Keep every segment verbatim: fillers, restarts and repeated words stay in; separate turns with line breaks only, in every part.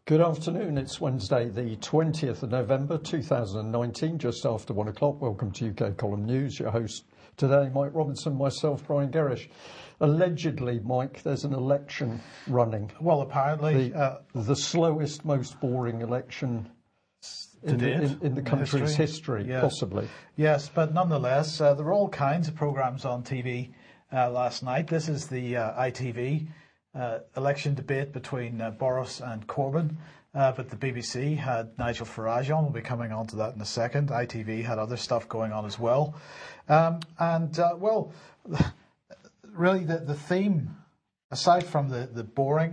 Good afternoon. It's Wednesday, the twentieth of November, two thousand nineteen, just after one o'clock. Welcome to U K Column News. Your host today, Mike Robinson, myself, Brian Gerrish. Allegedly, Mike, there's an election running.
Well, apparently.
The,
uh,
the slowest, most boring election in the, in, in the country's history, history
yeah.
possibly.
Yes, but nonetheless, uh, there were all kinds of programmes on T V uh, last night. This is the uh, I T V uh, election debate between uh, Boris and Corbyn. Uh, but the B B C had Nigel Farage on. We'll be coming on to that in a second. I T V had other stuff going on as well. Um, and, uh, well, really the, the theme, aside from the, the boring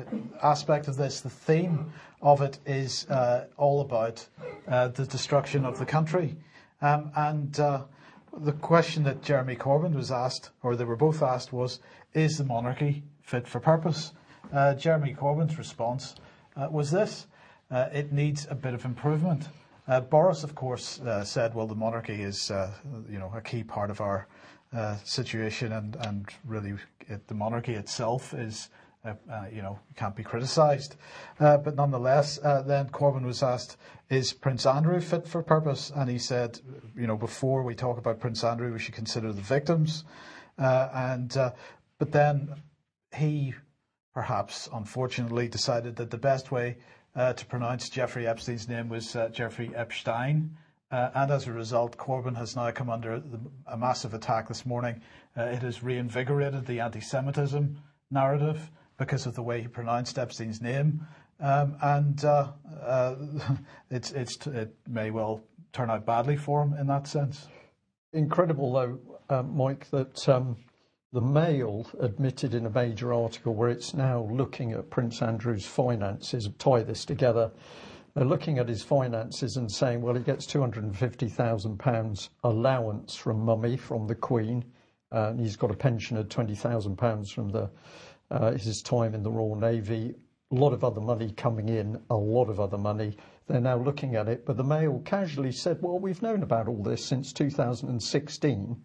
aspect of this, the theme of it is uh, all about uh, the destruction of the country. Um, and uh, the question that Jeremy Corbyn was asked, or they were both asked, was, is the monarchy fit for purpose? Uh, Jeremy Corbyn's response uh, was this: uh, it needs a bit of improvement. Uh, Boris, of course, uh, said, well, the monarchy is, uh, you know, a key part of our uh, situation, and, and really it, the monarchy itself is, uh, uh, you know, can't be criticised. Uh, but nonetheless, uh, then Corbyn was asked, is Prince Andrew fit for purpose? And he said, you know, before we talk about Prince Andrew, we should consider the victims. Uh, and uh, but then he, perhaps, unfortunately, decided that the best way uh, to pronounce Jeffrey Epstein's name was uh, Jeffrey Epstein. Uh, and as a result, Corbyn has now come under the, a massive attack this morning. Uh, it has reinvigorated the anti-Semitism narrative because of the way he pronounced Epstein's name. Um, and uh, uh, it's, it's, it may well turn out badly for him in that sense.
Incredible, though, uh, Mike, that um, the Mail admitted in a major article where it's now looking at Prince Andrew's finances, tie this together. They're looking at his finances and saying, well, he gets two hundred fifty thousand pounds allowance from Mummy, from the Queen, uh, and he's got a pension of twenty thousand pounds from the uh, his time in the Royal Navy. A lot of other money coming in, a lot of other money. They're now looking at it, but the Mail casually said, well, we've known about all this since two thousand sixteen.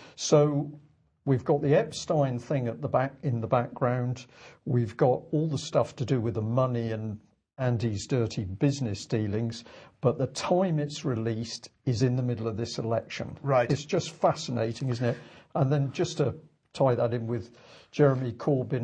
So we've got the Epstein thing at the back in the background. We've got all the stuff to do with the money and Andy's dirty business dealings, but the time it's released is in the middle of this election.
Right.
It's just fascinating, isn't it? And then just to tie that in with Jeremy Corbyn,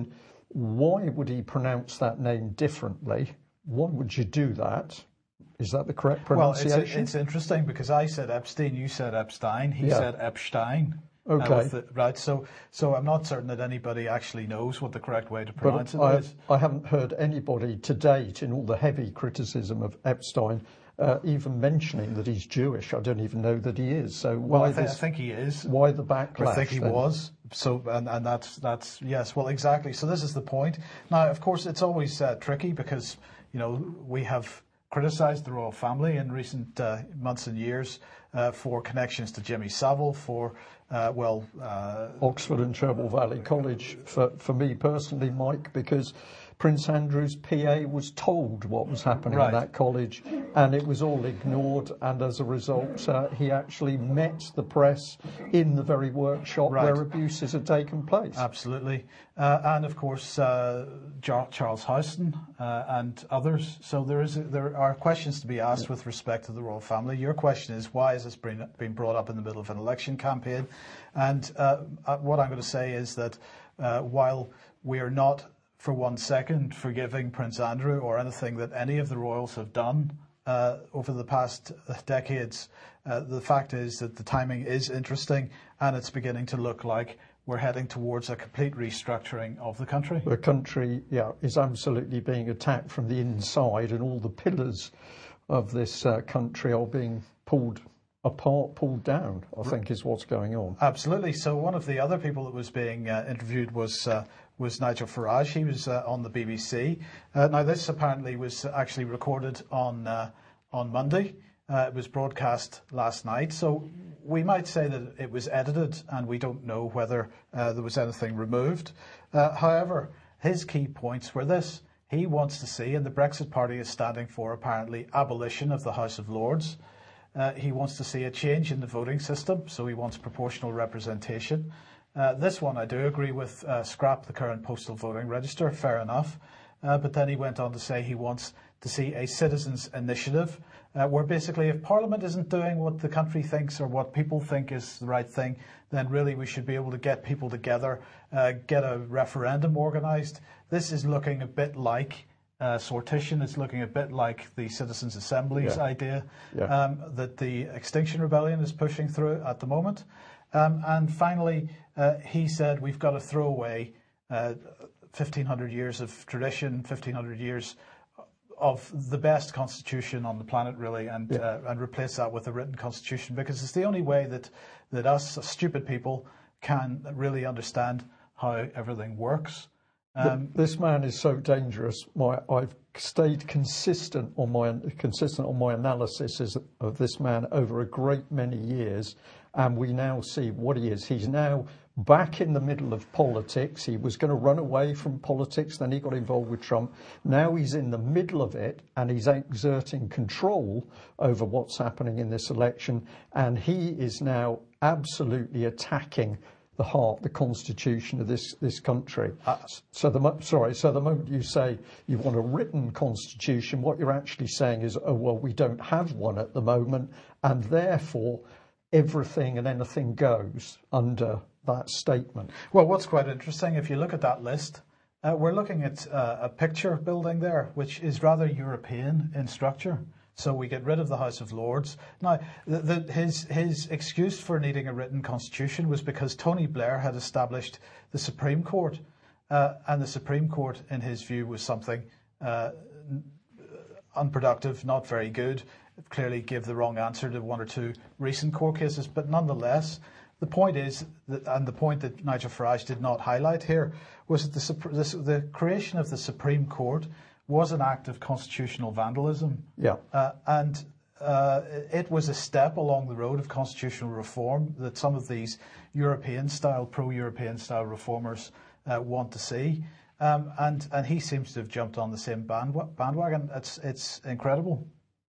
why would he pronounce that name differently? Why would you do that? Is that the correct pronunciation?
Well, it's, it's interesting because I said Epstein, you said Epstein, he
Yeah.
said Epstein.
Okay.
Uh, the, right, so so I'm not certain that anybody actually knows what the correct way to pronounce
but
it
I,
is.
I haven't heard anybody to date, in all the heavy criticism of Epstein, uh, even mentioning that he's Jewish. I don't even know that he is. So why
Well, I, th-
this,
I think he is.
Why the backlash?
I think he
then?
was. So, and, and that's that's yes. Well, exactly. So this is the point. Now, of course, it's always uh, tricky because you know we have criticised the royal family in recent uh, months and years uh, for connections to Jimmy Savile, for uh, well, uh,
Oxford and Cherwell Valley College. For for me personally, Mike, because Prince Andrew's P A was told what was happening
Right.
in that college, and it was all ignored. And as a result, uh, he actually met the press in the very workshop
Right.
where abuses had taken place.
Absolutely. Uh, and of course, uh, Jar- Charles Houston uh, and others. So there is a, there are questions to be asked yeah. with respect to the royal family. Your question is, why is this being, being brought up in the middle of an election campaign? And uh, what I'm going to say is that uh, while we are not for one second forgiving Prince Andrew or anything that any of the royals have done uh, over the past decades, uh, the fact is that the timing is interesting, and it's beginning to look like we're heading towards a complete restructuring of the country.
The country, yeah, is absolutely being attacked from the inside, and all the pillars of this uh, country are being pulled apart, pulled down, I think is what's going on.
Absolutely. So one of the other people that was being uh, interviewed was uh, was Nigel Farage. He was uh, on the B B C. Uh, now this apparently was actually recorded on uh, on Monday. Uh, it was broadcast last night. So we might say that it was edited, and we don't know whether uh, there was anything removed. Uh, however, his key points were this: he wants to see, and the Brexit Party is standing for, apparently, abolition of the House of Lords. Uh, he wants to see a change in the voting system, so he wants proportional representation. Uh, this one I do agree with, uh, scrap the current postal voting register, fair enough. Uh, but then he went on to say he wants to see a citizens' initiative, uh, where basically if Parliament isn't doing what the country thinks or what people think is the right thing, then really we should be able to get people together, uh, get a referendum organised. This is looking a bit like uh, sortition. It's looking a bit like the Citizens' Assemblies
yeah.
idea
yeah.
um, that the Extinction Rebellion is pushing through at the moment. Um, and finally, uh, he said we've got to throw away uh, fifteen hundred years of tradition, fifteen hundred years of the best constitution on the planet, really, and
yeah.
uh, and replace that with a written constitution, because it's the only way that, that us stupid people can really understand how everything works. Um,
this man is so dangerous. My, I've stayed consistent on my consistent on my analysis of this man over a great many years, and we now see what he is. He's now back in the middle of politics. He was going to run away from politics, then he got involved with Trump. Now he's in the middle of it, and he's exerting control over what's happening in this election, and he is now absolutely attacking the heart, the constitution of this this country. Uh, so the sorry, so the moment you say you want a written constitution, what you're actually saying is, oh well, we don't have one at the moment, and therefore everything and anything goes under that statement.
Well, what's quite interesting, if you look at that list, uh, we're looking at uh, a picture building there, which is rather European in structure. So we get rid of the House of Lords. Now, the, the, his his excuse for needing a written constitution was because Tony Blair had established the Supreme Court, uh, and the Supreme Court, in his view, was something uh, unproductive, not very good. It clearly gave the wrong answer to one or two recent court cases, but nonetheless, the point is, that, and the point that Nigel Farage did not highlight here, was that the, the, the creation of the Supreme Court was an act of constitutional vandalism.
Yeah.
Uh, and uh, it was a step along the road of constitutional reform that some of these European-style, pro-European style reformers uh, want to see. Um, and, and he seems to have jumped on the same bandwagon. It's, it's incredible.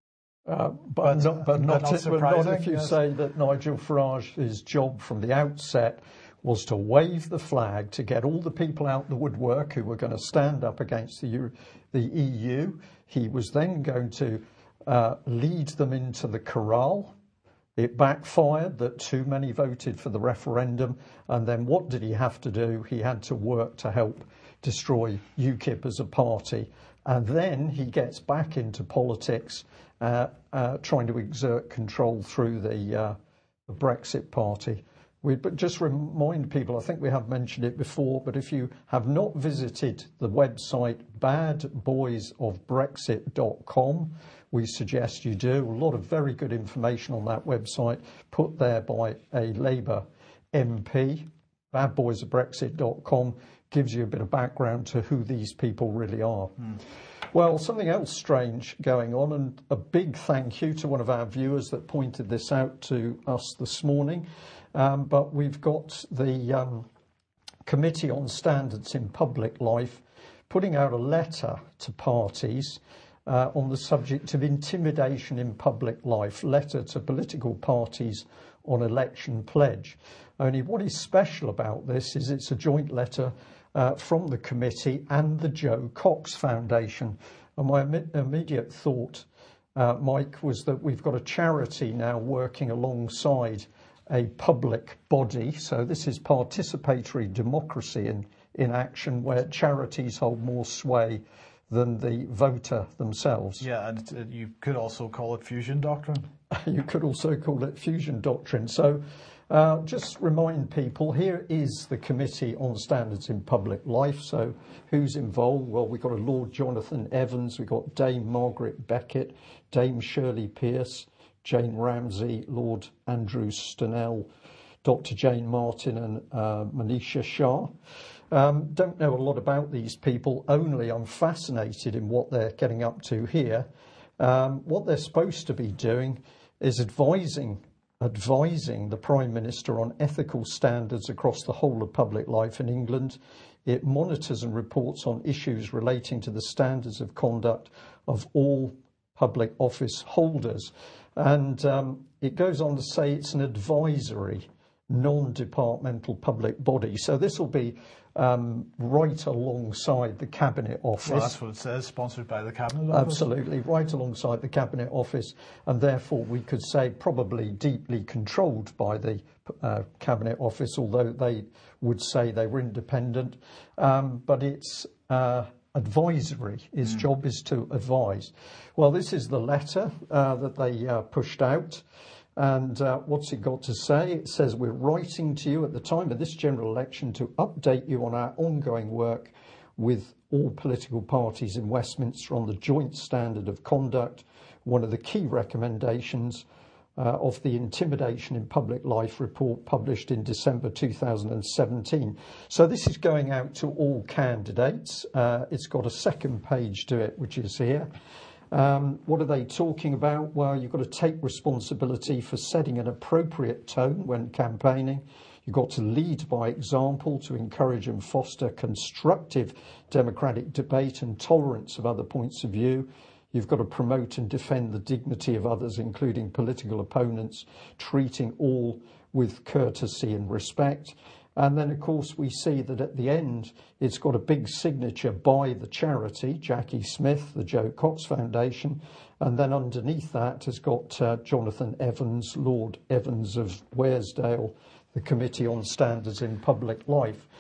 Uh, but, but not, but not, not, it, not if you yes. say that Nigel Farage's job from the outset was to wave the flag, to get all the people out the woodwork who were going to stand up against the, Euro, the E U. He was then going to uh, lead them into the corral. It backfired that too many voted for the referendum. And then what did he have to do? He had to work to help destroy UKIP as a party. And then he gets back into politics, uh, uh, trying to exert control through the, uh, the Brexit Party. We, but just remind people, I think we have mentioned it before, but if you have not visited the website bad boys of brexit dot com, we suggest you do. A lot of very good information on that website, put there by a Labour M P. bad boys of brexit dot com gives you a bit of background to who these people really are. Mm. Well, something else strange going on, and a big thank you to one of our viewers that pointed this out to us this morning. Um, but we've got the um, Committee on Standards in Public Life putting out a letter to parties uh, on the subject of intimidation in public life, letter to political parties on election pledge. Only what is special about this is it's a joint letter uh, from the committee and the Joe Cox Foundation. And my im- immediate thought, uh, Mike, was that we've got a charity now working alongside a public body. So this is participatory democracy in, in action, where charities hold more sway than the voter themselves.
Yeah, and uh, you could also call it fusion doctrine.
You could also call it fusion doctrine. So uh, just remind people, here is the Committee on Standards in Public Life. So who's involved? Well, we've got a Lord Jonathan Evans, we've got Dame Margaret Beckett, Dame Shirley Pearce, Jane Ramsey, Lord Andrew Stenell, Doctor Jane Martin and uh, Manisha Shah. Um, don't know a lot about these people, only I'm fascinated in what they're getting up to here. Um, what they're supposed to be doing is advising, advising the Prime Minister on ethical standards across the whole of public life in England. It monitors and reports on issues relating to the standards of conduct of all public office holders. And um, it goes on to say it's an advisory non-departmental public body. So this will be um, right alongside the Cabinet Office.
Well, that's what it says, sponsored by the Cabinet Office.
Absolutely, right alongside the Cabinet Office, and therefore we could say probably deeply controlled by the uh, Cabinet Office, although they would say they were independent. Um, but it's uh, advisory. Its mm. job is to advise. Well, this is the letter uh, that they uh, pushed out. And uh, what's it got to say? It says, we're writing to you at the time of this general election to update you on our ongoing work with all political parties in Westminster on the joint standard of conduct, one of the key recommendations uh, of the Intimidation in Public Life report published in December two thousand seventeen. So this is going out to all candidates. Uh, it's got a second page to it, which is here. Um, what are they talking about? Well, you've got to take responsibility for setting an appropriate tone when campaigning. You've got to lead by example to encourage and foster constructive democratic debate and tolerance of other points of view. You've got to promote and defend the dignity of others, including political opponents, treating all with courtesy and respect. And then, of course, we see that at the end, it's got a big signature by the charity, Jackie Smith, the Joe Cox Foundation. And then underneath that has got uh, Jonathan Evans, Lord Evans of Waresdale, the Committee on Standards in Public Life.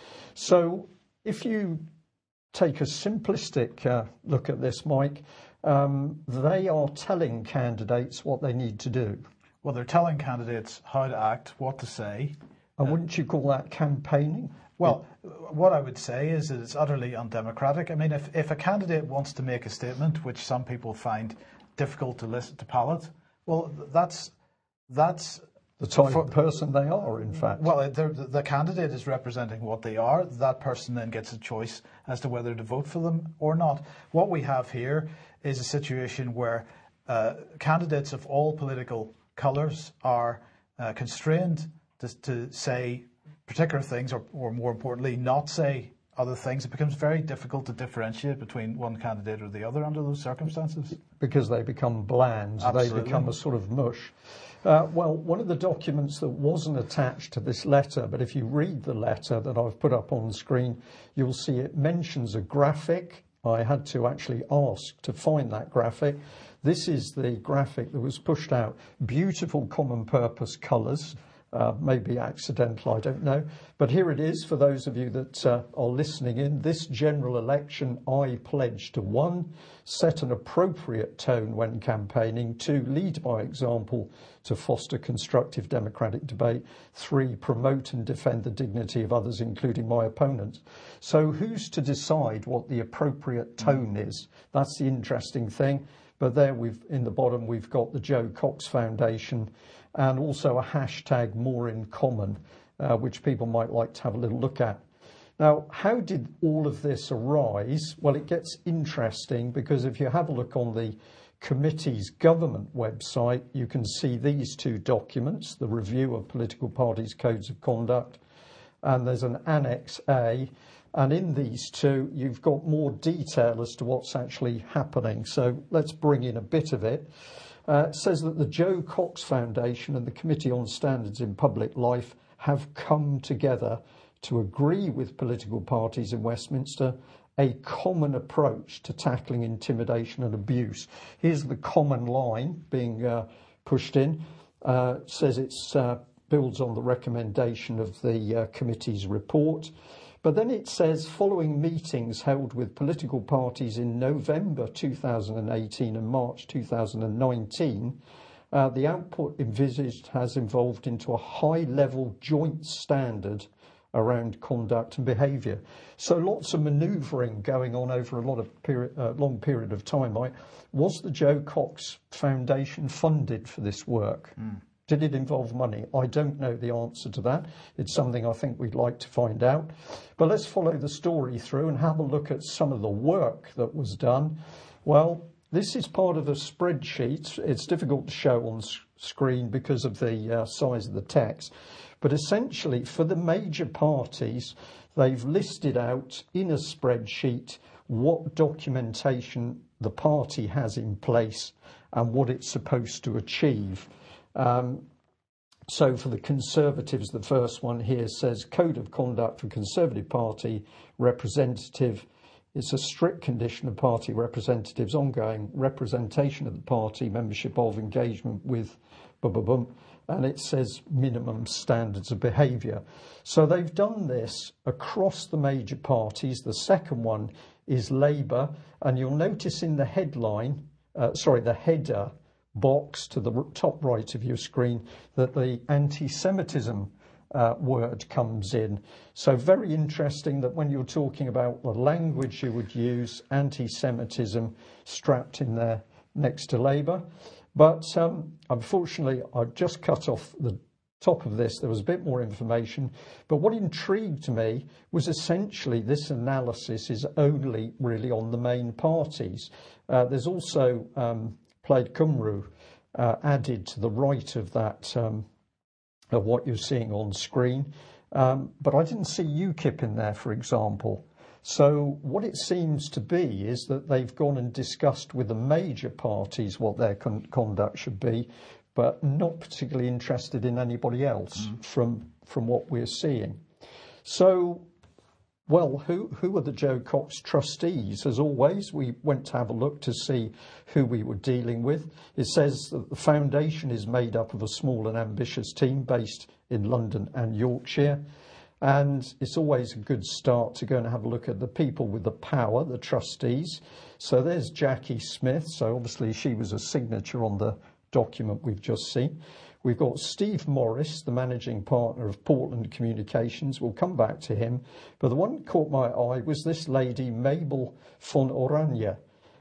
So if you take a simplistic uh, look at this, Mike, um, they are telling candidates what they need to do.
Well, they're telling candidates how to act, what to say.
And wouldn't you call that campaigning?
Well, what I would say is that it's utterly undemocratic. I mean, if, if a candidate wants to make a statement, which some people find difficult to listen to palate, well, that's that's
the type for, of person they are, in fact.
Well, the, the candidate is representing what they are. That person then gets a choice as to whether to vote for them or not. What we have here is a situation where uh, candidates of all political colours are uh, constrained To, to say particular things, or, or more importantly, not say other things. It becomes very difficult to differentiate between one candidate or the other under those circumstances.
Because they become bland.
Absolutely.
They become a sort of mush. Uh, well, one of the documents that wasn't attached to this letter, but if you read the letter that I've put up on the screen, you'll see it mentions a graphic. I had to actually ask to find that graphic. This is the graphic that was pushed out. Beautiful common purpose colours. Uh, maybe accidental, I don't know. But here it is for those of you that uh, are listening in. This general election, I pledge to one, set an appropriate tone when campaigning. Two, lead by example to foster constructive democratic debate. Three, promote and defend the dignity of others, including my opponents. So who's to decide what the appropriate tone is? That's the interesting thing. But there we've, in the bottom, we've got the Joe Cox Foundation and also a hashtag more in common, uh, which people might like to have a little look at. Now, how did all of this arise? Well, it gets interesting because if you have a look on the committee's government website, you can see these two documents, the review of political parties' codes of conduct, and there's an Annex A. And in these two, you've got more detail as to what's actually happening. So let's bring in a bit of it. Uh, it says that the Joe Cox Foundation and the Committee on Standards in Public Life have come together to agree with political parties in Westminster a common approach to tackling intimidation and abuse. Here's the common line being uh, pushed in. Uh, it says it uh, builds on the recommendation of the uh, committee's report. But then it says, following meetings held with political parties in November two thousand eighteen and March two thousand nineteen, uh, the output envisaged has evolved into a high-level joint standard around conduct and behaviour. So lots of manoeuvring going on over a lot of period, uh, long period of time. Right? Was the Joe Cox Foundation funded for this work? Mm. Did it involve money? I don't know the answer to that. It's something I think we'd like to find out. But let's follow the story through and have a look at some of the work that was done. Well, this is part of a spreadsheet. It's difficult to show on screen because of the uh, size of the text. But essentially, for the major parties, they've listed out in a spreadsheet what documentation the party has in place and what it's supposed to achieve. Um, So for the Conservatives, the first one here says Code of Conduct for Conservative Party Representative. It's a strict condition of party representatives' ongoing representation of the party, membership of, engagement with, blah, blah, blah, and it says minimum standards of behaviour. So they've done this across the major parties. The second one is Labour, and you'll notice in the headline, uh, sorry, the header box to the top right of your screen that the anti-Semitism uh, word comes in. So very interesting that when you're talking about the language you would use, anti-Semitism strapped in there next to Labour. But um, unfortunately, I've just cut off the top of this. There was a bit more information. But what intrigued me was essentially this analysis is only really on the main parties. Uh, there's also um, Plaid Cymru uh, added to the right of that, um, of what you're seeing on screen. Um, but I didn't see UKIP in there, for example. So what it seems to be is that they've gone and discussed with the major parties what their con- conduct should be, but not particularly interested in anybody else mm. from from what we're seeing. So, well, who, who are the Jo Cox trustees? As always, we went to have a look to see who we were dealing with. It says that the foundation is made up of a small and ambitious team based in London and Yorkshire. And it's always a good start to go and have a look at the people with the power, the trustees. So there's Jackie Smith. So obviously she was a signature on the document we've just seen. We've got Steve Morris, the managing partner of Portland Communications. We'll come back to him. But the one that caught my eye was this lady, Mabel von Oranje.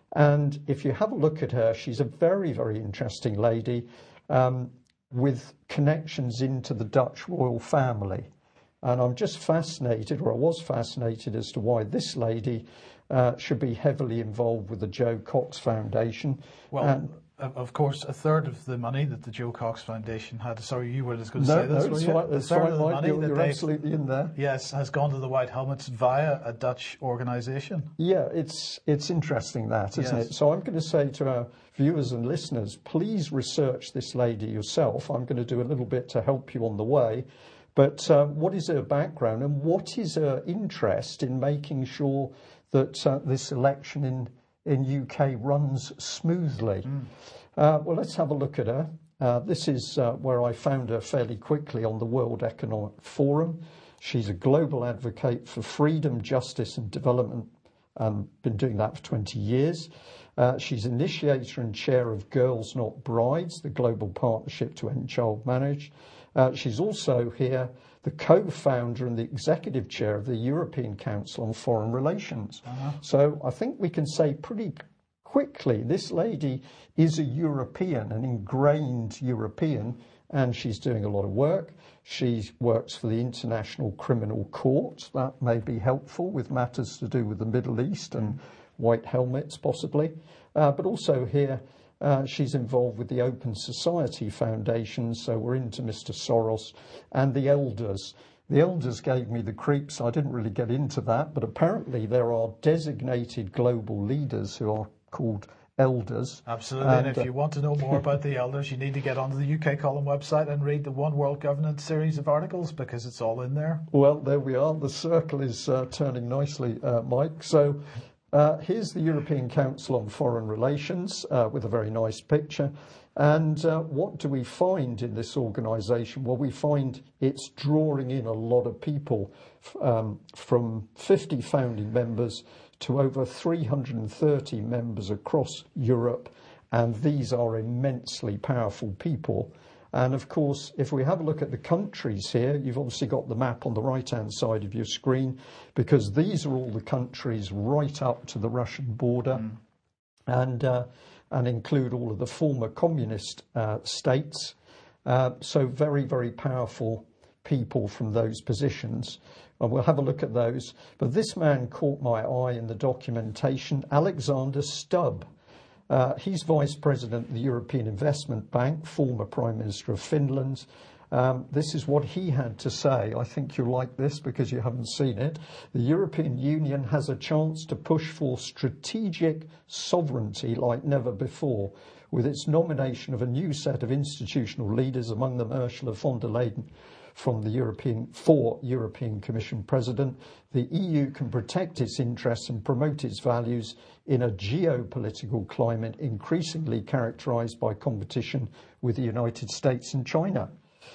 And if you have a look at her, she's a very, very interesting lady um, with connections into the Dutch royal family. And I'm just fascinated, or I was fascinated, as to why this lady uh, should be heavily involved with the Jo Cox Foundation.
Well,
and,
of course, a third of the money that the Jo Cox Foundation had, sorry, you were just going to
no,
say this,
no,
were
that's
you?
right, that's
a third
right,
of the
Mike,
money
you're,
that
you're absolutely in there.
Yes, has gone to the White Helmets via a Dutch organisation.
Yeah, it's it's interesting that, isn't
yes.
it? So I'm going to say to our viewers and listeners, please research this lady yourself. I'm going to do a little bit to help you on the way. But uh, what is her background and what is her interest in making sure that uh, this election in, in U K runs smoothly? Mm. Uh, well, let's have a look at her. Uh, this is uh, where I found her fairly quickly on the World Economic Forum. She's a global advocate for freedom, justice and development, and been doing that for twenty years. Uh, she's initiator and chair of Girls Not Brides, the global partnership to end child marriage. Uh, she's also here the co-founder and the executive chair of the European Council on Foreign Relations. Uh-huh. So I think we can say pretty quickly this lady is a European, an ingrained European, and she's doing a lot of work. She works for the International Criminal Court. That may be helpful with matters to do with the Middle East and white helmets possibly. Uh, but also here, Uh, she's involved with the Open Society Foundation, so we're into Mister Soros, and the Elders. The Elders gave me the creeps. I didn't really get into that, but apparently there are designated global leaders who are called Elders.
Absolutely, and, and if uh, you want to know more about the Elders, you need to get onto the U K Column website and read the One World Governance series of articles, because it's all in there.
Well, there we are. The circle is uh, turning nicely, uh, Mike. So Uh, here's the European Council on Foreign Relations uh, with a very nice picture. And uh, what do we find in this organisation? Well, we find it's drawing in a lot of people um, from fifty founding members to over three hundred thirty members across Europe. And these are immensely powerful people. And of course, if we have a look at the countries here, you've obviously got the map on the right-hand side of your screen, because these are all the countries right up to the Russian border, mm. and uh, and include all of the former communist uh, states. Uh, so very, very powerful people from those positions. And we'll have a look at those. But this man caught my eye in the documentation, Alexander Stubb. Uh, he's Vice President of the European Investment Bank, former Prime Minister of Finland. Um, this is what he had to say. I think you'll like this because you haven't seen it. The European Union has a chance to push for strategic sovereignty like never before. with its nomination of a new set of institutional leaders, among them Ursula von der Leyen from the European for European Commission President, the E U can protect its interests and promote its values in a geopolitical climate increasingly characterized by competition with the United States and China.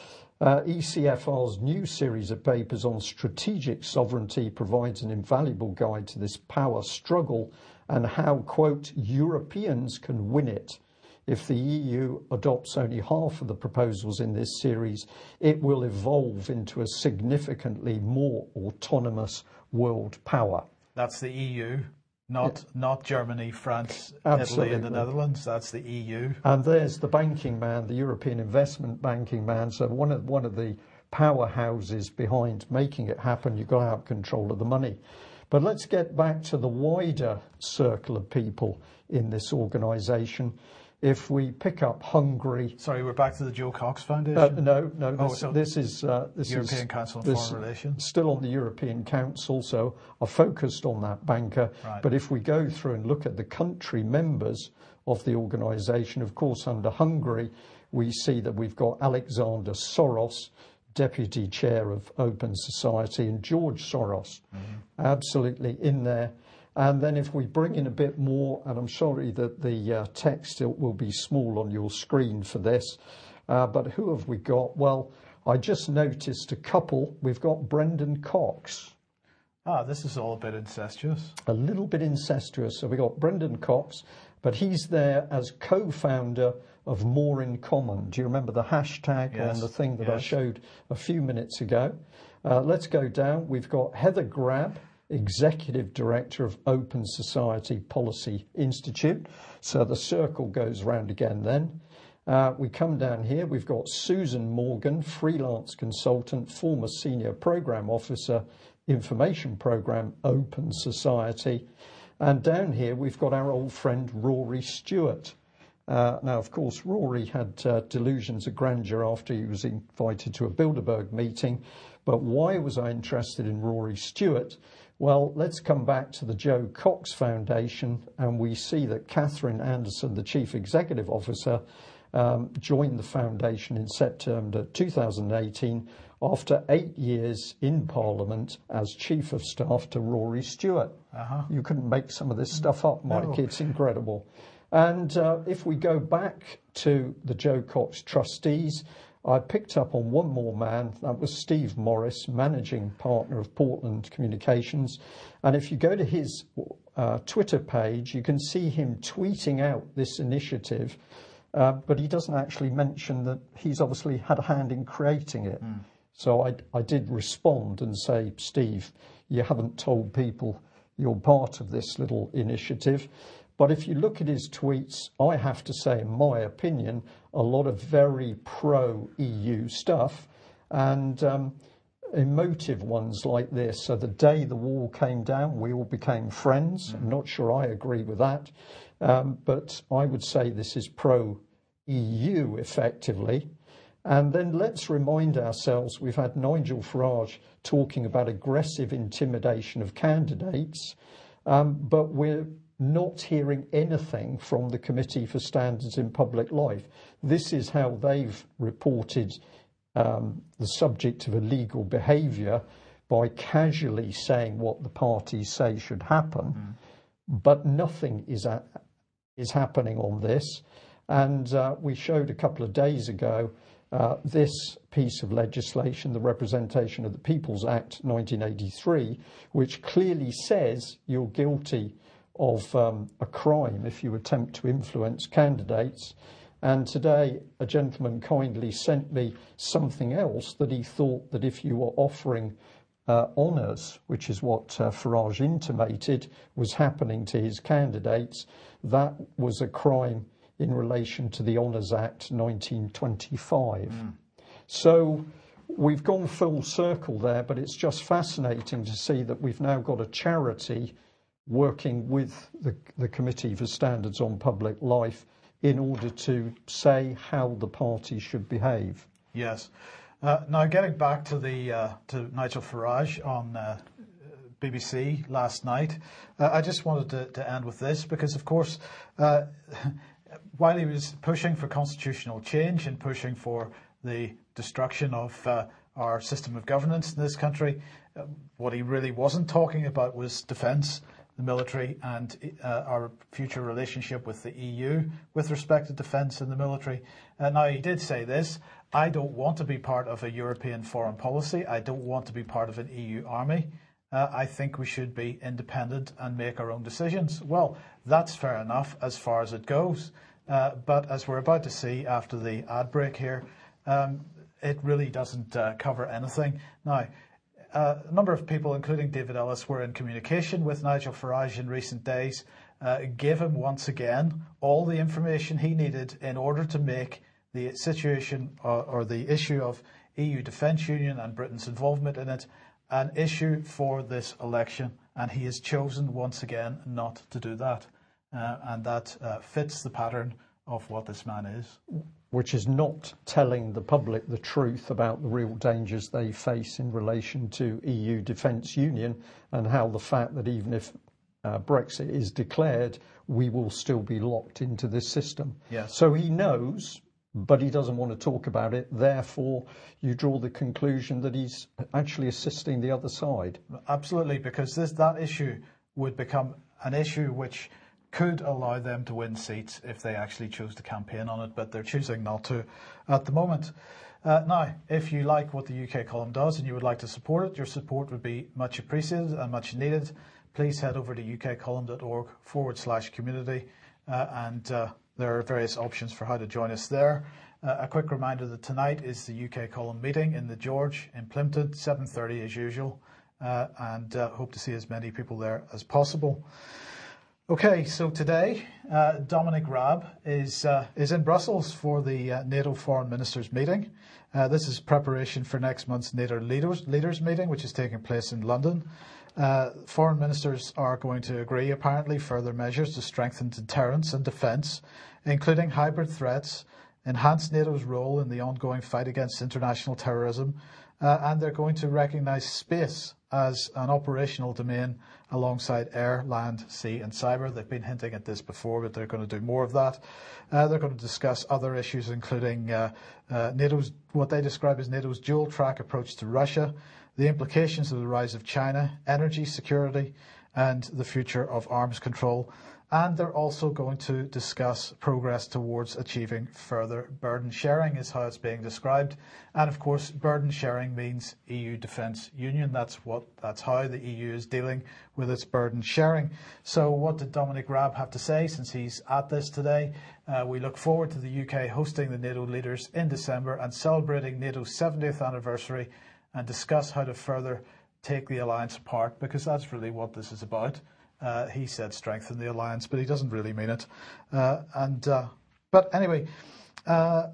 Uh, E C F R's new series of papers on strategic sovereignty provides an invaluable guide to this power struggle and how, quote, Europeans can win it. If the E U adopts only half of the proposals in this series, it will evolve into a significantly more autonomous world power.
That's the E U, not yeah. not Germany, France,
Absolutely.
Italy and the Netherlands. That's the E U.
And there's the banking man, the European investment banking man. So one of, one of the powerhouses behind making it happen, you've got to have control of the money. But let's get back to the wider circle of people in this organisation. If we pick up Hungary,
sorry, we're back to the Joe Cox Foundation.
Uh, no, no.
Oh,
this,
so
this is uh, this
European
is,
Council on
this,
Foreign Relations.
Still on the European Council, so I focused on that banker.
Right.
But if we go through and look at the country members of the organisation, of course, under Hungary, we see that we've got Alexander Soros, Deputy Chair of Open Society, and George Soros, mm-hmm. absolutely in there. And then if we bring in a bit more, and I'm sorry that the uh, text will be small on your screen for this, uh, but who have we got? Well, I just noticed a couple. We've got Brendan Cox.
Ah, this is all a bit incestuous.
A little bit incestuous. So we've got Brendan Cox, but he's there as co-founder of More in Common. Do you remember the hashtag
yes.
on the thing that
yes.
I showed a few minutes ago? Uh, let's go down. We've got Heather Grab, Executive Director of Open Society Policy Institute. So the circle goes round again then. Uh, we come down here, we've got Susan Morgan, freelance consultant, former Senior Programme Officer, Information Programme, Open Society. And down here we've got our old friend Rory Stewart. Uh, now, of course, Rory had uh, delusions of grandeur after he was invited to a Bilderberg meeting. But why was I interested in Rory Stewart? Well, let's come back to the Joe Cox Foundation, and we see that Catherine Anderson, the Chief Executive Officer, um, joined the foundation in September two thousand eighteen after eight years in Parliament as Chief of Staff to Rory Stewart.
Uh-huh.
You couldn't make some of this stuff up, Mike.
No.
It's incredible. And uh, if we go back to the Joe Cox trustees, I picked up on one more man. That was Steve Morris, managing partner of Portland Communications. And if you go to his uh, Twitter page, you can see him tweeting out this initiative, uh, but he doesn't actually mention that he's obviously had a hand in creating it. Mm. So I, I did respond and say, Steve, you haven't told people you're part of this little initiative. But if you look at his tweets, I have to say, in my opinion, a lot of very pro-E U stuff and um, emotive ones like this. So the day the wall came down, we all became friends. I'm not sure I agree with that. Um, but I would say this is pro-E U effectively. And then let's remind ourselves, we've had Nigel Farage talking about aggressive intimidation of candidates, um, but we're not hearing anything from the Committee for Standards in Public Life. This is how they've reported um, the subject of illegal behaviour, by casually saying what the parties say should happen, mm. but nothing is a, is happening on this. And uh, we showed a couple of days ago uh, this piece of legislation, the Representation of the People's Act nineteen eighty-three, which clearly says you're guilty of um, a crime if you attempt to influence candidates. And today a gentleman kindly sent me something else, that he thought that if you were offering uh, honours, which is what uh, Farage intimated was happening to his candidates, that was a crime in relation to the Honours Act nineteen twenty-five. Mm. So we've gone full circle there, but it's just fascinating to see that we've now got a charity working with the, the Committee for Standards on Public Life in order to say how the party should behave.
Yes. Uh, now, getting back to the uh, to Nigel Farage on uh, B B C last night, uh, I just wanted to, to end with this because, of course, uh, while he was pushing for constitutional change and pushing for the destruction of uh, our system of governance in this country, uh, what he really wasn't talking about was defence, the military, and uh, our future relationship with the E U with respect to defence and the military. Uh, now, he did say this: I don't want to be part of a European foreign policy. I don't want to be part of an E U army. Uh, I think we should be independent and make our own decisions. Well, that's fair enough as far as it goes. Uh, but as we're about to see after the ad break here, um, it really doesn't uh, cover anything. Now, uh, a number of people, including David Ellis, were in communication with Nigel Farage in recent days, uh, gave him once again all the information he needed in order to make the situation or, or the issue of E U Defence Union and Britain's involvement in it an issue for this election. And he has chosen once again not to do that. Uh, and that uh, fits the pattern of what this man is.
Which is not telling the public the truth about the real dangers they face in relation to E U Defence Union, and how the fact that even if uh, Brexit is declared, we will still be locked into this system.
Yes.
So he knows, but he doesn't want to talk about it. Therefore, you draw the conclusion that he's actually assisting the other side.
Absolutely, because this that issue would become an issue which could allow them to win seats if they actually chose to campaign on it, but they're choosing not to at the moment. Uh, now, if you like what the U K column does and you would like to support it, your support would be much appreciated and much needed. Please head over to ukcolumn.org forward slash community, uh, and uh, there are various options for how to join us there. Uh, a quick reminder that tonight is the U K column meeting in the George in Plympton, seven thirty as usual, uh, and uh, hope to see as many people there as possible. Okay, so today uh, Dominic Raab is uh, is in Brussels for the uh, NATO Foreign Ministers meeting. Uh, this is preparation for next month's NATO leaders, leaders meeting, which is taking place in London. Uh, foreign ministers are going to agree, apparently, further measures to strengthen deterrence and defence, including hybrid threats, enhance NATO's role in the ongoing fight against international terrorism, uh, and they're going to recognise space as an operational domain alongside air, land, sea and cyber. They've been hinting at this before, but they're going to do more of that. Uh, they're going to discuss other issues, including uh, uh, NATO's, what they describe as NATO's dual-track approach to Russia, the implications of the rise of China, energy security, and the future of arms control. And they're also going to discuss progress towards achieving further burden sharing, is how it's being described. And of course, burden sharing means E U Defence Union. That's what, that's how the E U is dealing with its burden sharing. So what did Dominic Raab have to say since he's at this today? Uh, we look forward to the U K hosting the NATO leaders in December and celebrating NATO's seventieth anniversary, and discuss how to further take the alliance apart, because that's really what this is about. Uh, he said strengthen the alliance, but he doesn't really mean it. Uh, and uh, but anyway, uh,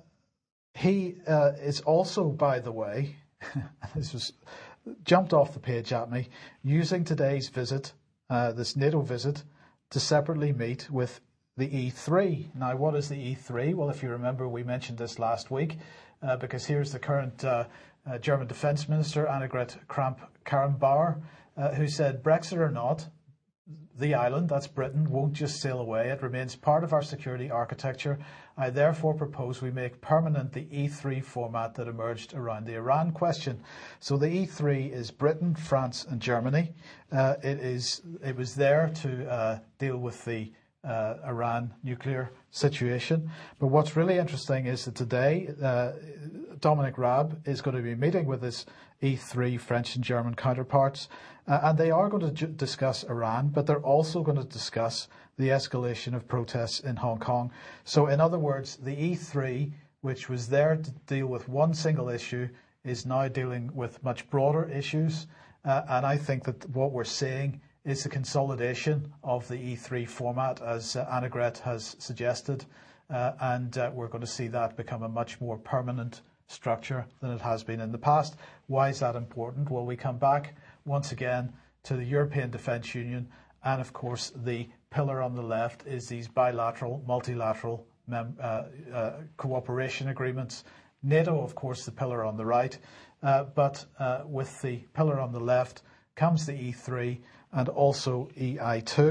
he uh, is also, by the way, this was jumped off the page at me, using today's visit, uh, this NATO visit, to separately meet with the E three. Now, what is the E three? Well, if you remember, we mentioned this last week, uh, because here's the current uh, uh, German Defence Minister, Annegret Kramp-Karrenbauer, uh, who said, Brexit or not, the island, that's Britain, won't just sail away. It remains part of our security architecture. I therefore propose we make permanent the E three format that emerged around the Iran question. So the E three is Britain, France and Germany. Uh, it is. It was there to uh, deal with the uh, Iran nuclear situation. But what's really interesting is that today uh, Dominic Raab is going to be meeting with his E three French and German counterparts. Uh, and they are going to ju- discuss Iran, but they're also going to discuss the escalation of protests in Hong Kong. So in other words, the E three, which was there to deal with one single issue, is now dealing with much broader issues. Uh, and I think that what we're seeing is the consolidation of the E three format, as uh, Annegret has suggested. Uh, and uh, we're going to see that become a much more permanent structure than it has been in the past. Why is that important? Well, we come back once again to the European Defence Union, and of course the pillar on the left is these bilateral, multilateral mem- uh, uh, cooperation agreements. NATO, of course, the pillar on the right, uh, but uh, with the pillar on the left comes the E three and also E I two.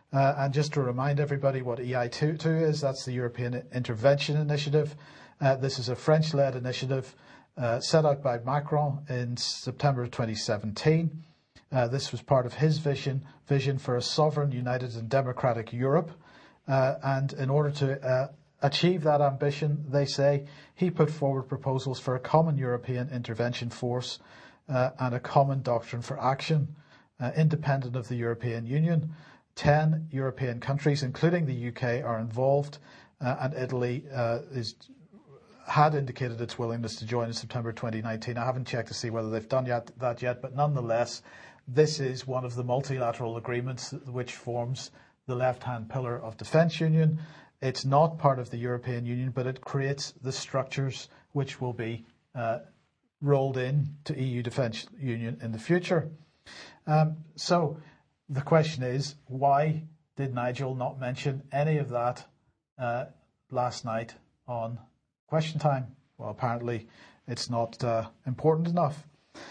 Uh, and just to remind everybody what E I two is, that's the European Intervention Initiative. Uh, this is a French-led initiative uh, set out by Macron in September twenty seventeen. Uh, this was part of his vision, vision for a sovereign, united and democratic Europe. Uh, and in order to uh, achieve that ambition, they say, he put forward proposals for a common European intervention force uh, and a common doctrine for action, uh, independent of the European Union. Ten European countries, including the U K, are involved, uh, and Italy uh, is had indicated its willingness to join in September twenty nineteen. I haven't checked to see whether they've done yet, that yet, but nonetheless, this is one of the multilateral agreements which forms the left-hand pillar of defence union. It's not part of the European Union, but it creates the structures which will be uh, rolled in to E U defence union in the future. Um, so the question is, why did Nigel not mention any of that uh, last night on Question Time? Well, apparently it's not uh, important enough.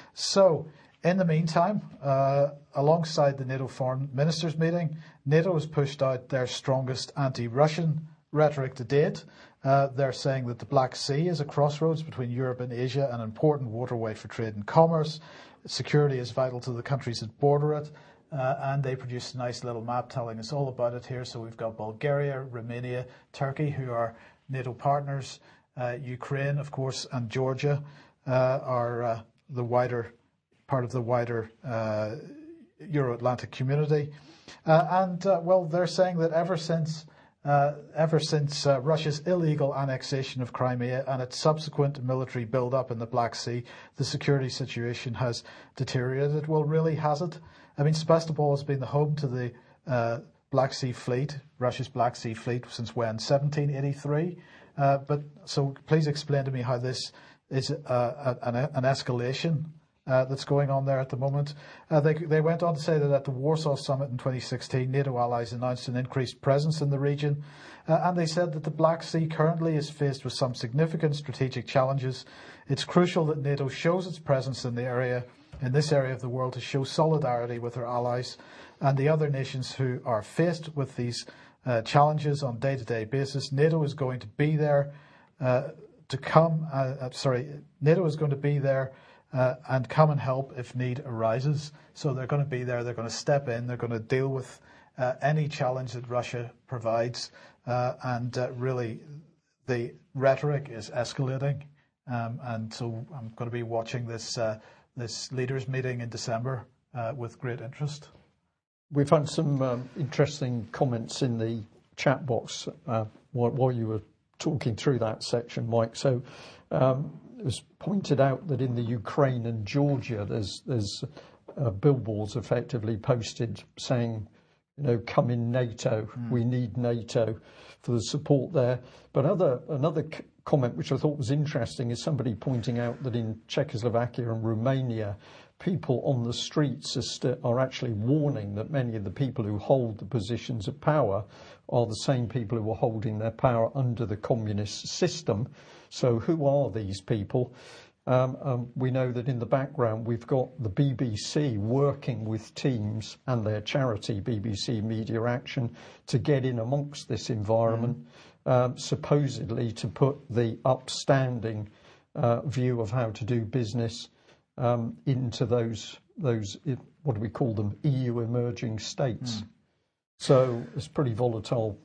So, in the meantime, uh, alongside the NATO foreign ministers meeting, NATO has pushed out their strongest anti-Russian rhetoric to date. Uh, they're saying that the Black Sea is a crossroads between Europe and Asia, an important waterway for trade and commerce. Security is vital to the countries that border it. Uh, and they produced a nice little map telling us all about it here. So we've got Bulgaria, Romania, Turkey, who are NATO partners. Uh, Ukraine, of course, and Georgia uh, are uh, the wider part of the wider uh, Euro-Atlantic community. Uh, and, uh, well, they're saying that ever since uh, ever since uh, Russia's illegal annexation of Crimea and its subsequent military build-up in the Black Sea, the security situation has deteriorated. Well, really, has it? I mean, Sebastopol has been the home to the uh, Black Sea Fleet, Russia's Black Sea Fleet, since when? seventeen eighty-three? Uh, but so please explain to me how this is uh, an, an escalation uh, that's going on there at the moment. Uh, they, they went on to say that at the Warsaw Summit in twenty sixteen, NATO allies announced an increased presence in the region. Uh, and they said that the Black Sea currently is faced with some significant strategic challenges. It's crucial that NATO shows its presence in the area, in this area of the world, to show solidarity with our allies and the other nations who are faced with these uh, challenges on a day-to-day basis. NATO is going to be there uh, to come, uh, uh, sorry, NATO is going to be there uh, and come and help if need arises. So they're going to be there, they're going to step in, they're going to deal with uh, any challenge that Russia provides. Uh, and uh, really, the rhetoric is escalating. Um, and so I'm going to be watching this uh, this leaders meeting in December uh, with great interest.
We've had some um, interesting comments in the chat box uh, while, while you were talking through that section, Mike. So um, it was pointed out that in the Ukraine and Georgia, there's there's uh, billboards effectively posted saying, you know, come in NATO. Mm. We need NATO for the support there. But other another c- comment which I thought was interesting is somebody pointing out that in Czechoslovakia and Romania, people on the streets are, st- are actually warning that many of the people who hold the positions of power are the same people who are holding their power under the communist system. So who are these people? Um, um, we know that in the background we've got the B B C working with teams and their charity, B B C Media Action, to get in amongst this environment, mm. um, supposedly to put the upstanding uh, view of how to do business um, into those, those what do we call them, E U emerging states. Mm. So it's a pretty volatile,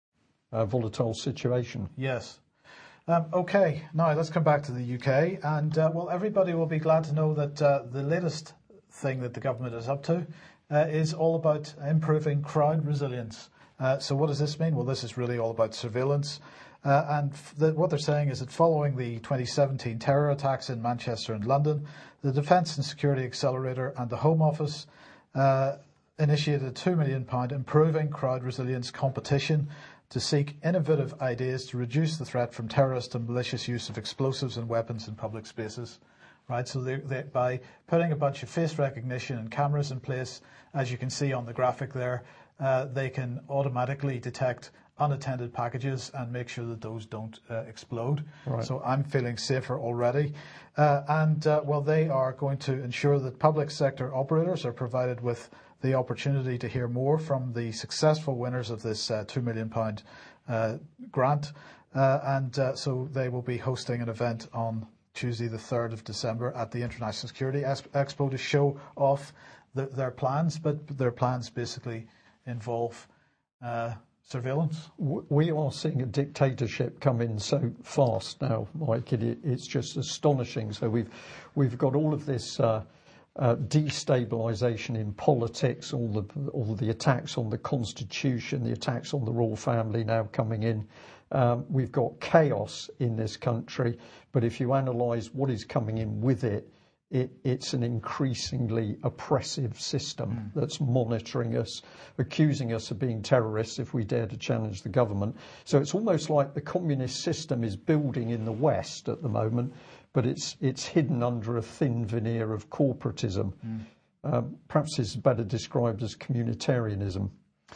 uh, volatile situation.
Yes. Um, okay, now let's come back to the U K, and uh, well, everybody will be glad to know that uh, the latest thing that the government is up to uh, is all about improving crowd resilience. Uh, so what does this mean? Well, this is really all about surveillance, uh, and f- the, what they're saying is that following the twenty seventeen terror attacks in Manchester and London, the Defence and Security Accelerator and the Home Office uh, initiated a two million pounds improving crowd resilience competition to seek innovative ideas to reduce the threat from terrorist and malicious use of explosives and weapons in public spaces. Right, so they, they, by putting a bunch of face recognition and cameras in place, as you can see on the graphic there, uh, they can automatically detect unattended packages and make sure that those don't uh, explode.
Right.
So I'm feeling safer already. Uh, and, uh, well, they are going to ensure that public sector operators are provided with the opportunity to hear more from the successful winners of this uh, two million pounds uh, grant. Uh, and uh, so they will be hosting an event on Tuesday the third of December at the International Security Expo to show off the, their plans, but their plans basically involve uh, surveillance.
We are seeing a dictatorship come in so fast now, Mike. It, it's just astonishing. So we've we've got all of this uh, uh, destabilisation in politics, all the all the attacks on the Constitution, the attacks on the royal family now coming in. Um, we've got chaos in this country, but if you analyse what is coming in with it, It, it's an increasingly oppressive system mm. that's monitoring us, accusing us of being terrorists if we dare to challenge the government. So it's almost like the communist system is building in the West at the moment, but it's it's hidden under a thin veneer of corporatism. Mm. Um, perhaps it's better described as communitarianism.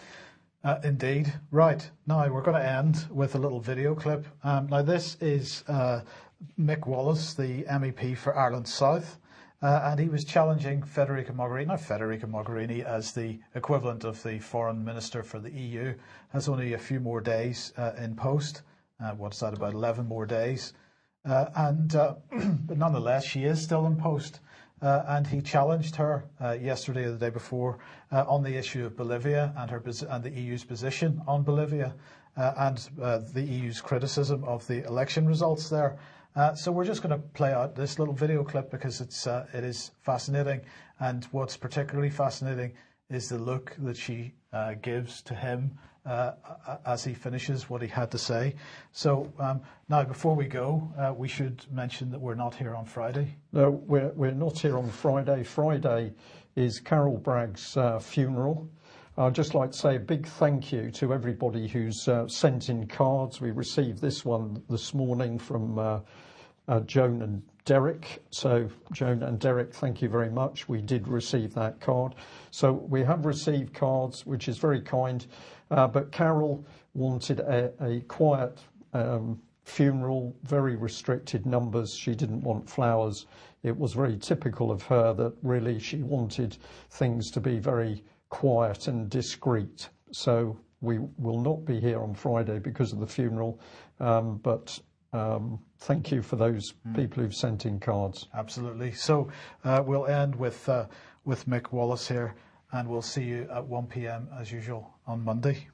Uh, indeed. Right. Now we're going to end with a little video clip. Um, now this is uh, Mick Wallace, the M E P for Ireland South. Uh, and he was challenging Federica Mogherini. Now, Federica Mogherini, as the equivalent of the foreign minister for the E U, has only a few more days uh, in post. Uh, what's that, about eleven more days? Uh, and uh, but nonetheless, she is still in post. Uh, and he challenged her uh, yesterday or the day before uh, on the issue of Bolivia and her and the E U's position on Bolivia uh, and uh, the E U's criticism of the election results there. Uh, so we're just going to play out this little video clip because it's uh, it is fascinating, and what's particularly fascinating is the look that she uh, gives to him uh, as he finishes what he had to say. So um, now, before we go, uh, we should mention that we're not here on Friday.
No, we're we're not here on Friday. Friday is Carol Bragg's uh, funeral. I'd just like to say a big thank you to everybody who's uh, sent in cards. We received this one this morning from uh, uh, Joan and Derek. So, Joan and Derek, thank you very much. We did receive that card. So we have received cards, which is very kind. Uh, but Carol wanted a, a quiet um, funeral, very restricted numbers. She didn't want flowers. It was very typical of her that really she wanted things to be very quiet and discreet. So we will not be here on Friday because of the funeral, um, but um, thank you for those mm. people who've sent in cards.
Absolutely. So uh, we'll end with uh, with Mick Wallace here, and we'll see you at one p m as usual on Monday.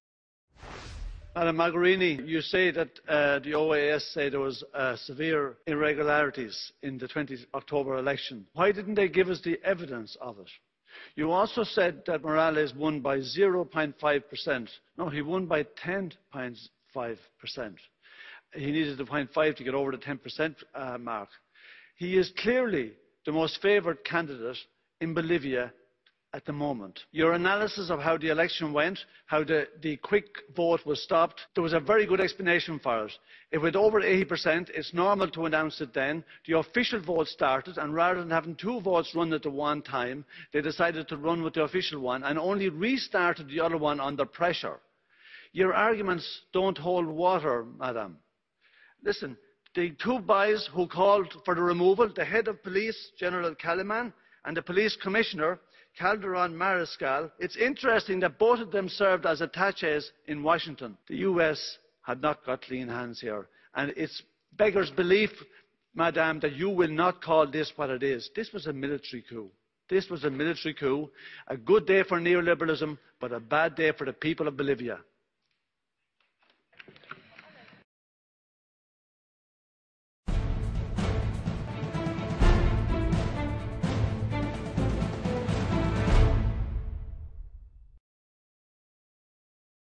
Madam Mogherini, you say that uh, the O A S say there was uh, severe irregularities in the twentieth of October election. Why didn't they give us the evidence of it? You also said that Morales won by zero point five percent. No, he won by ten point five percent. He needed the zero point five to get over the ten percent uh, mark. He is clearly the most favoured candidate in Bolivia at the moment. Your analysis of how the election went, how the, the quick vote was stopped, there was a very good explanation for it. If with over eighty percent, it's normal to announce it then. The official vote started, and rather than having two votes run at the one time, they decided to run with the official one and only restarted the other one under pressure. Your arguments don't hold water, madam. Listen, the two boys who called for the removal, the head of police, General Kaliman, and the police commissioner, Calderon Mariscal, it's interesting that both of them served as attaches in Washington. The U S had not got clean hands here. And it's beggars belief, madam, that you will not call this what it is. This was a military coup. This was a military coup. A good day for neoliberalism, but a bad day for the people of Bolivia.